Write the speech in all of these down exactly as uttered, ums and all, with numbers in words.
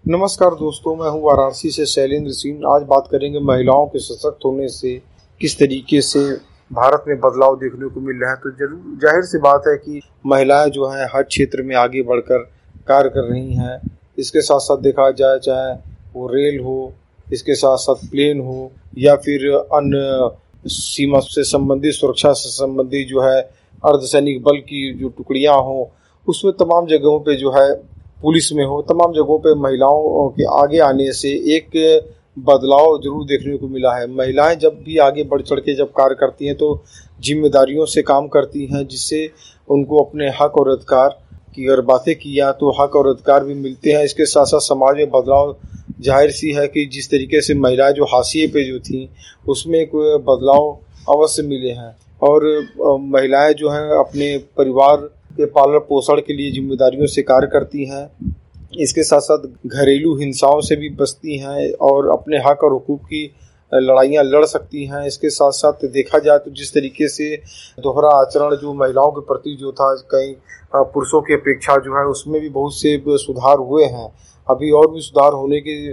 नमस्कार दोस्तों, मैं हूं वाराणसी से शैलेंद्र सिंह। आज बात करेंगे महिलाओं के सशक्त होने से किस तरीके से भारत में बदलाव देखने को मिल रहा है। तो जरूर जाहिर सी बात है कि महिलाएं जो हैं हर क्षेत्र में आगे बढ़कर कार्य कर रही हैं। इसके साथ साथ देखा जाए, चाहे वो रेल हो, इसके साथ साथ प्लेन हो, या फिर अन्य सीमा से संबंधित, सुरक्षा से संबंधित जो है अर्धसैनिक बल की जो टुकड़ियां हों, उसमें तमाम जगहों पे जो है, पुलिस में हो, तमाम जगहों पे महिलाओं के आगे आने से एक बदलाव जरूर देखने को मिला है। महिलाएं जब भी आगे बढ़ चढ़ के जब कार्य करती हैं तो जिम्मेदारियों से काम करती हैं, जिससे उनको अपने हक और अधिकार की अगर बातें किया तो हक और अधिकार भी मिलते हैं। इसके साथ साथ समाज में बदलाव जाहिर सी है कि जिस तरीके से महिलाएं जो हाशिए पे जो थी, उसमें एक बदलाव अवश्य मिले हैं। और महिलाएं जो हैं अपने परिवार के पालन पोषण के लिए जिम्मेदारियों से कार्य करती हैं। इसके साथ साथ घरेलू हिंसाओं से भी बचती हैं और अपने हक और हुकूक की लड़ाइयाँ लड़ सकती हैं। इसके साथ साथ देखा जाए तो जिस तरीके से दोहरा आचरण जो महिलाओं के प्रति जो था, कई पुरुषों की अपेक्षा जो है, उसमें भी बहुत से सुधार हुए हैं। अभी और भी सुधार होने की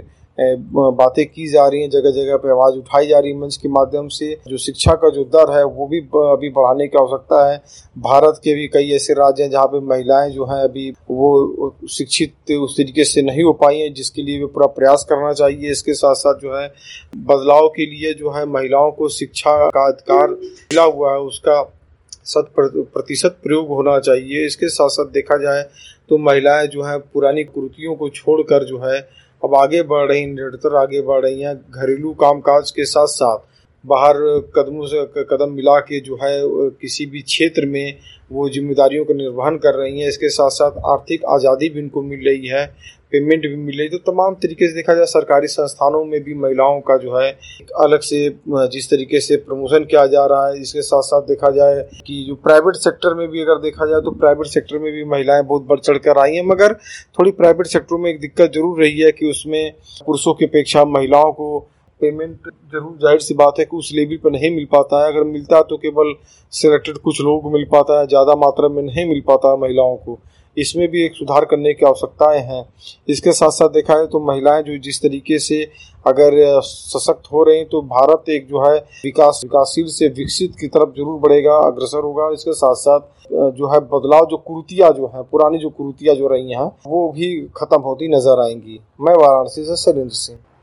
बातें की जा रही हैं, जगह जगह पे आवाज़ उठाई जा रही है मंच के माध्यम से। जो शिक्षा का जो दर है वो भी अभी बढ़ाने की आवश्यकता है। भारत के भी कई ऐसे राज्य हैं जहाँ पे महिलाएं जो हैं अभी वो शिक्षित उस तरीके से नहीं हो पाई हैं, जिसके लिए भी पूरा प्रयास करना चाहिए। इसके साथ साथ जो है बदलाव के लिए जो है महिलाओं को शिक्षा का अधिकार मिला हुआ है, उसका शत प्रतिशत प्रयोग होना चाहिए। इसके साथ साथ देखा जाए तो महिलाएं जो है पुरानी कुरीतियों को छोड़कर जो है अब आगे बढ़ रही, निरंतर आगे बढ़ रही हैं। घरेलू कामकाज के साथ साथ बाहर कदमों से कदम मिला के जो है किसी भी क्षेत्र में वो जिम्मेदारियों का निर्वहन कर रही हैं। इसके साथ साथ आर्थिक आज़ादी भी इनको मिल रही है, पेमेंट भी मिल रही है। तो तमाम तरीके से देखा जाए सरकारी संस्थानों में भी महिलाओं का जो है अलग से जिस तरीके से प्रमोशन किया जा रहा है। इसके साथ साथ देखा जाए कि जो प्राइवेट सेक्टर में भी अगर देखा जाए तो प्राइवेट सेक्टर में भी महिलाएं बहुत बढ़ चढ़ कर आई हैं। मगर थोड़ी प्राइवेट सेक्टर में एक दिक्कत जरूर रही है कि उसमें पुरुषों की अपेक्षा महिलाओं को पेमेंट जरूर जाहिर सी बात है कि उस लेवल पर नहीं मिल पाता है। अगर मिलता है तो केवल सिलेक्टेड कुछ लोगों को मिल पाता है, ज़्यादा मात्रा में नहीं मिल पाता है महिलाओं को। इसमें भी एक सुधार करने की आवश्यकताएं हैं। इसके साथ साथ देखा है तो महिलाएं जो जिस तरीके से अगर सशक्त हो रही हैं तो भारत एक जो है विकास विकासशील से विकसित की तरफ जरूर बढ़ेगा, अग्रसर होगा। इसके साथ साथ जो है बदलाव, जो कुरीतियाँ जो हैं, पुरानी जो कुरीतियाँ जो रही हैं, वो भी खत्म होती नजर आएंगी। मैं वाराणसी से शैलेंद्र सिंह।